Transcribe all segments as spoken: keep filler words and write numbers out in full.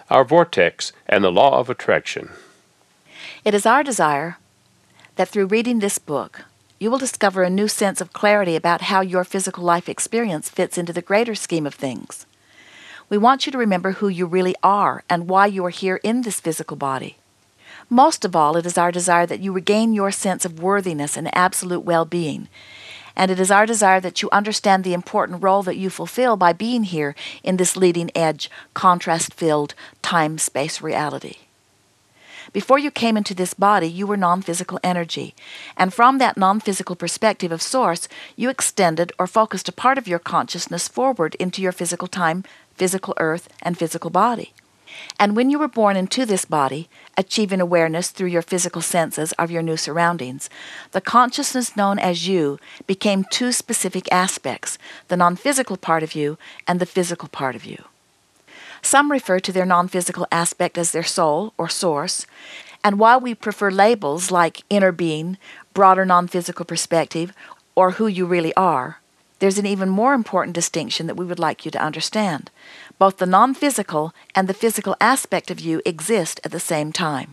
our vortex, and the law of attraction. It is our desire that through reading this book, you will discover a new sense of clarity about how your physical life experience fits into the greater scheme of things. We want you to remember who you really are and why you are here in this physical body. Most of all, it is our desire that you regain your sense of worthiness and absolute well-being. And it is our desire that you understand the important role that you fulfill by being here in this leading-edge, contrast-filled, time-space reality. Before you came into this body, you were non-physical energy, and from that non-physical perspective of Source, you extended or focused a part of your consciousness forward into your physical time, physical earth, and physical body. And when you were born into this body, achieving awareness through your physical senses of your new surroundings, the consciousness known as you became two specific aspects, the non-physical part of you and the physical part of you. Some refer to their non-physical aspect as their soul or source, and while we prefer labels like inner being, broader non-physical perspective, or who you really are, there's an even more important distinction that we would like you to understand. Both the non-physical and the physical aspect of you exist at the same time.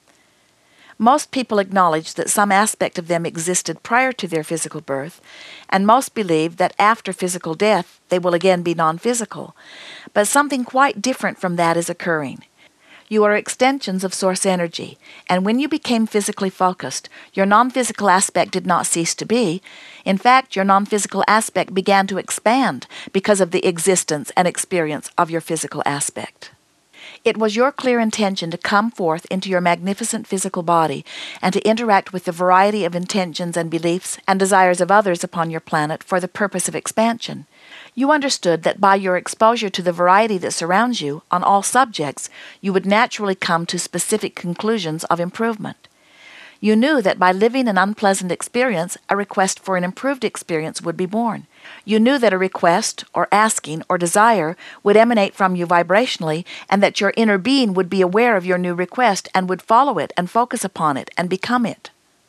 Most people acknowledge that some aspect of them existed prior to their physical birth, and most believe that after physical death they will again be non-physical. But something quite different from that is occurring. You are extensions of Source energy, and when you became physically focused, your non-physical aspect did not cease to be. In fact, your non-physical aspect began to expand because of the existence and experience of your physical aspect. It was your clear intention to come forth into your magnificent physical body and to interact with the variety of intentions and beliefs and desires of others upon your planet for the purpose of expansion. You understood that by your exposure to the variety that surrounds you on all subjects, you would naturally come to specific conclusions of improvement. You knew that by living an unpleasant experience, a request for an improved experience would be born. You knew that a request, or asking, or desire would emanate from you vibrationally, and that your inner being would be aware of your new request and would follow it and focus upon it and become it.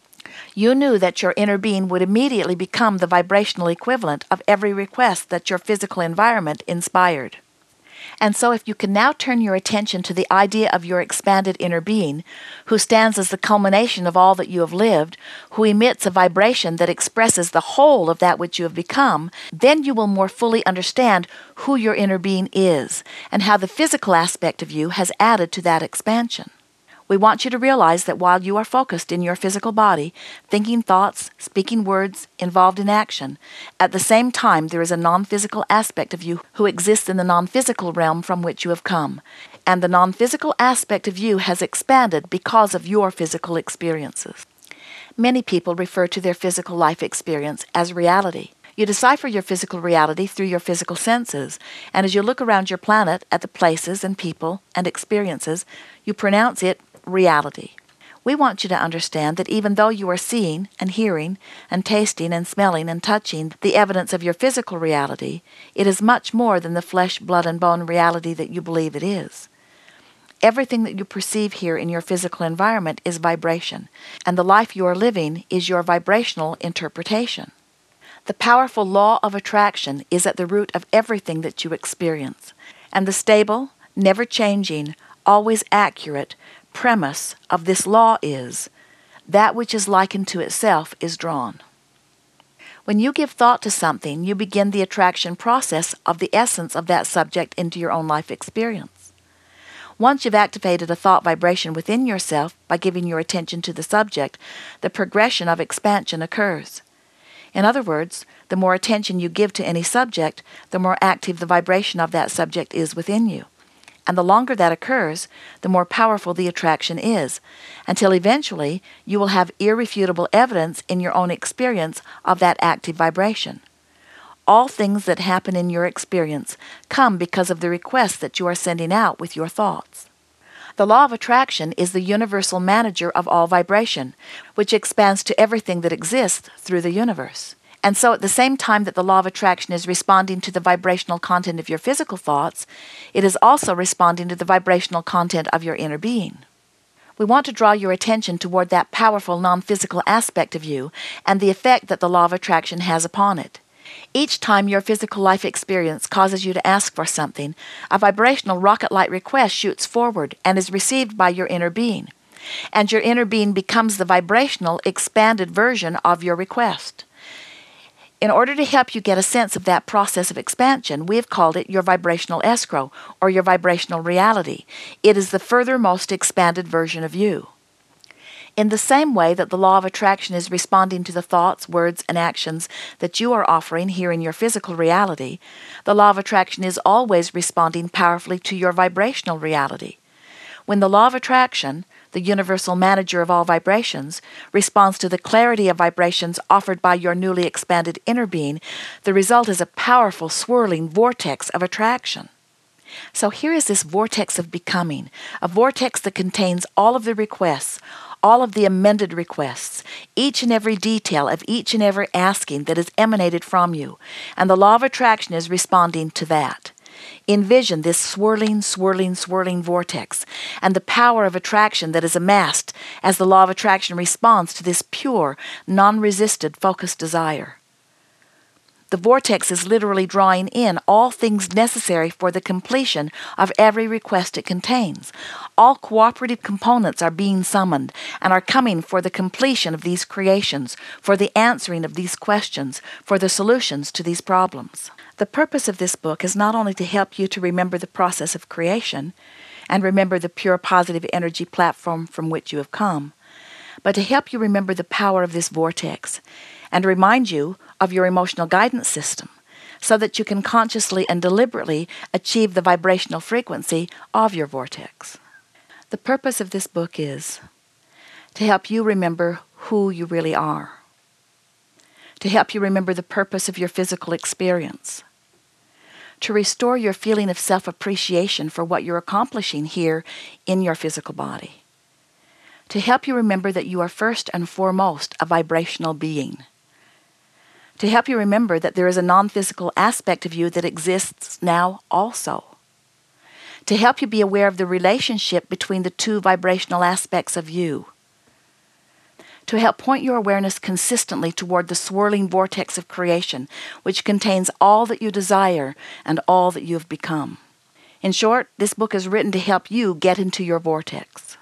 You knew that your inner being would immediately become the vibrational equivalent of every request that your physical environment inspired. And so if you can now turn your attention to the idea of your expanded inner being, who stands as the culmination of all that you have lived, who emits a vibration that expresses the whole of that which you have become, then you will more fully understand who your inner being is and how the physical aspect of you has added to that expansion. We want you to realize that while you are focused in your physical body, thinking thoughts, speaking words, involved in action, at the same time there is a non-physical aspect of you who exists in the non-physical realm from which you have come, and the non-physical aspect of you has expanded because of your physical experiences. Many people refer to their physical life experience as reality. You decipher your physical reality through your physical senses, and as you look around your planet at the places and people and experiences, you pronounce it reality. We want you to understand that even though you are seeing and hearing and tasting and smelling and touching the evidence of your physical reality, it is much more than the flesh, blood, and bone reality that you believe it is. Everything that you perceive here in your physical environment is vibration, and the life you are living is your vibrational interpretation. The powerful law of attraction is at the root of everything that you experience, and the stable, never-changing, always accurate premise of this law is, that which is likened to itself is drawn. When you give thought to something, you begin the attraction process of the essence of that subject into your own life experience. Once you've activated a thought vibration within yourself by giving your attention to the subject, the progression of expansion occurs. In other words, the more attention you give to any subject, the more active the vibration of that subject is within you. And the longer that occurs, the more powerful the attraction is, until eventually you will have irrefutable evidence in your own experience of that active vibration. All things that happen in your experience come because of the requests that you are sending out with your thoughts. The law of attraction is the universal manager of all vibration, which expands to everything that exists through the universe. And so at the same time that the law of attraction is responding to the vibrational content of your physical thoughts, it is also responding to the vibrational content of your inner being. We want to draw your attention toward that powerful non-physical aspect of you and the effect that the law of attraction has upon it. Each time your physical life experience causes you to ask for something, a vibrational rocket-like request shoots forward and is received by your inner being, and your inner being becomes the vibrational, expanded version of your request. In order to help you get a sense of that process of expansion, we have called it your vibrational escrow, or your vibrational reality. It is the furthermost expanded version of you. In the same way that the law of attraction is responding to the thoughts, words, and actions that you are offering here in your physical reality, the law of attraction is always responding powerfully to your vibrational reality. When the law of attraction, the universal manager of all vibrations, responds to the clarity of vibrations offered by your newly expanded inner being, the result is a powerful, swirling vortex of attraction. So here is this vortex of becoming, a vortex that contains all of the requests, all of the amended requests, each and every detail of each and every asking that has emanated from you, and the law of attraction is responding to that. Envision this swirling, swirling, swirling vortex and the power of attraction that is amassed as the law of attraction responds to this pure, non-resisted, focused desire. The vortex is literally drawing in all things necessary for the completion of every request it contains. All cooperative components are being summoned and are coming for the completion of these creations, for the answering of these questions, for the solutions to these problems. The purpose of this book is not only to help you to remember the process of creation and remember the pure positive energy platform from which you have come, but to help you remember the power of this vortex and remind you of your emotional guidance system so that you can consciously and deliberately achieve the vibrational frequency of your vortex. The purpose of this book is to help you remember who you really are, to help you remember the purpose of your physical experience, to restore your feeling of self-appreciation for what you're accomplishing here in your physical body, to help you remember that you are first and foremost a vibrational being, to help you remember that there is a non-physical aspect of you that exists now also, to help you be aware of the relationship between the two vibrational aspects of you, to help point your awareness consistently toward the swirling vortex of creation, which contains all that you desire and all that you have become. In short, this book is written to help you get into your vortex.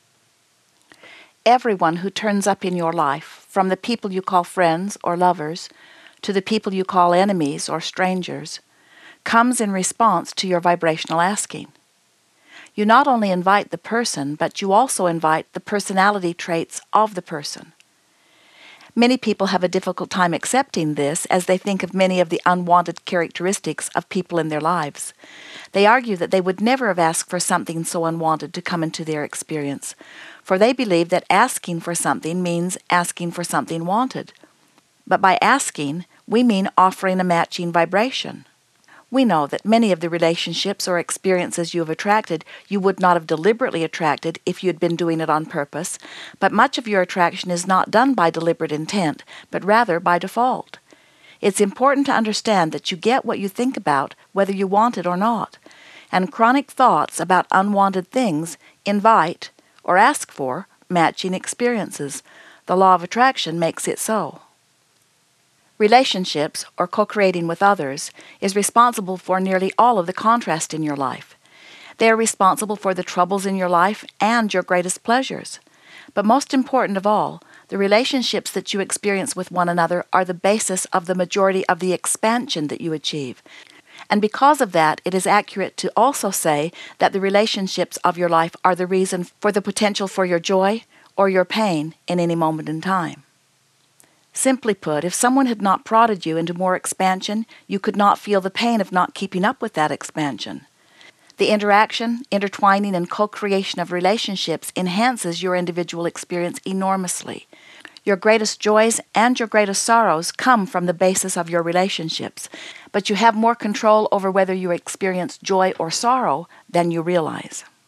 Everyone who turns up in your life, from the people you call friends or lovers to the people you call enemies or strangers, comes in response to your vibrational asking. You not only invite the person, but you also invite the personality traits of the person. Many people have a difficult time accepting this as they think of many of the unwanted characteristics of people in their lives. They argue that they would never have asked for something so unwanted to come into their experience, for they believe that asking for something means asking for something wanted. But by asking, we mean offering a matching vibration. We know that many of the relationships or experiences you have attracted you would not have deliberately attracted if you had been doing it on purpose, but much of your attraction is not done by deliberate intent, but rather by default. It's important to understand that you get what you think about, whether you want it or not, and chronic thoughts about unwanted things invite or ask for matching experiences. The law of attraction makes it so. Relationships, or co-creating with others, is responsible for nearly all of the contrast in your life. They are responsible for the troubles in your life and your greatest pleasures. But most important of all, the relationships that you experience with one another are the basis of the majority of the expansion that you achieve. And because of that, it is accurate to also say that the relationships of your life are the reason for the potential for your joy or your pain in any moment in time. Simply put, if someone had not prodded you into more expansion, you could not feel the pain of not keeping up with that expansion. The interaction, intertwining, and co-creation of relationships enhances your individual experience enormously. Your greatest joys and your greatest sorrows come from the basis of your relationships, but you have more control over whether you experience joy or sorrow than you realize.